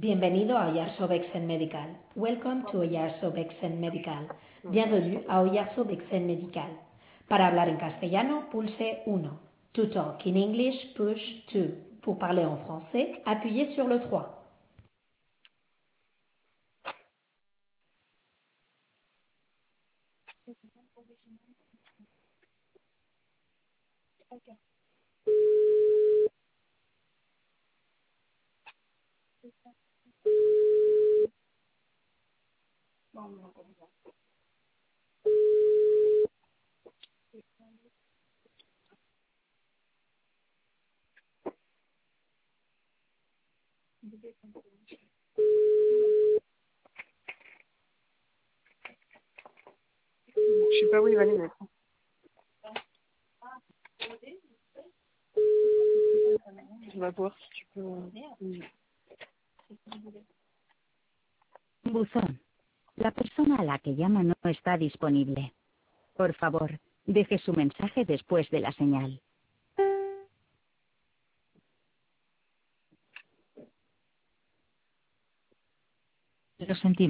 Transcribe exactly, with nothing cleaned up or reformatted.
Bienvenido a Oyarzo-Vexen Medical. Welcome to Oyarzo-Vexen Medical. Bienvenue à Oyarzo-Vexen Medical. Para hablar en castellano, pulse uno. To talk in English, push two. Pour parler en français, appuyez sur le trois. Je sais pas où il va les mettre. On va voir si tu peux... Mm. Buzón. La persona a la que llama no está disponible. Por favor, deje su mensaje después de la señal. Lo sentimos.